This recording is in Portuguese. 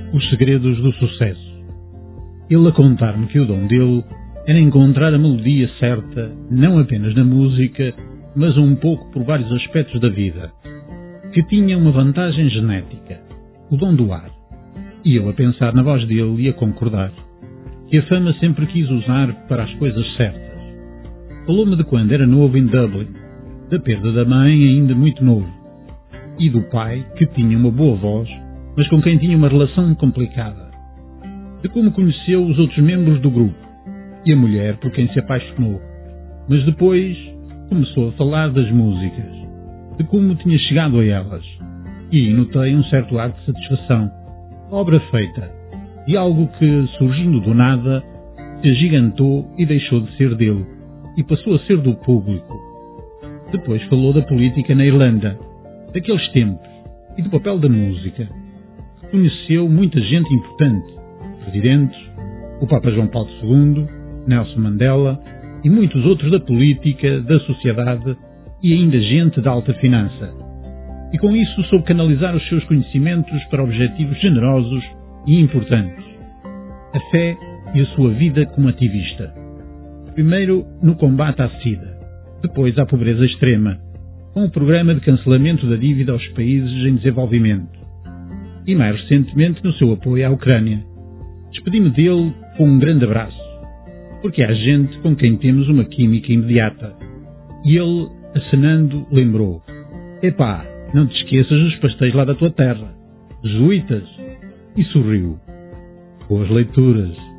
Os segredos do sucesso. Ele a contar-me que o dom dele era encontrar a melodia certa, não apenas na música, mas um pouco por vários aspectos da vida. Que tinha uma vantagem genética, o dom do ar. E eu a pensar na voz dele e a concordar. Que a fama sempre quis usar para as coisas certas. Falou-me de quando era novo em Dublin, da perda da mãe ainda muito novo, e do pai, que tinha uma boa voz, mas com quem tinha uma relação complicada. De como conheceu os outros membros do grupo, e a mulher por quem se apaixonou. Mas depois começou a falar das músicas, de como tinha chegado a elas, e aí notei um certo ar de satisfação, obra feita, de algo que, surgindo do nada, se agigantou e deixou de ser dele, e passou a ser do público. Depois falou da política na Irlanda, daqueles tempos, e do papel da música. Conheceu muita gente importante, presidentes, o Papa João Paulo II, Nelson Mandela e muitos outros da política, da sociedade e ainda gente da alta finança. E com isso soube canalizar os seus conhecimentos para objetivos generosos e importantes. A fé e a sua vida como ativista. Primeiro no combate à SIDA, depois à pobreza extrema, com o programa de cancelamento da dívida aos países em desenvolvimento. E mais recentemente no seu apoio à Ucrânia. Despedi-me dele com um grande abraço, porque há gente com quem temos uma química imediata. E ele, acenando, lembrou: "Epá, não te esqueças dos pastéis lá da tua terra, jesuítas", e sorriu. Boas leituras.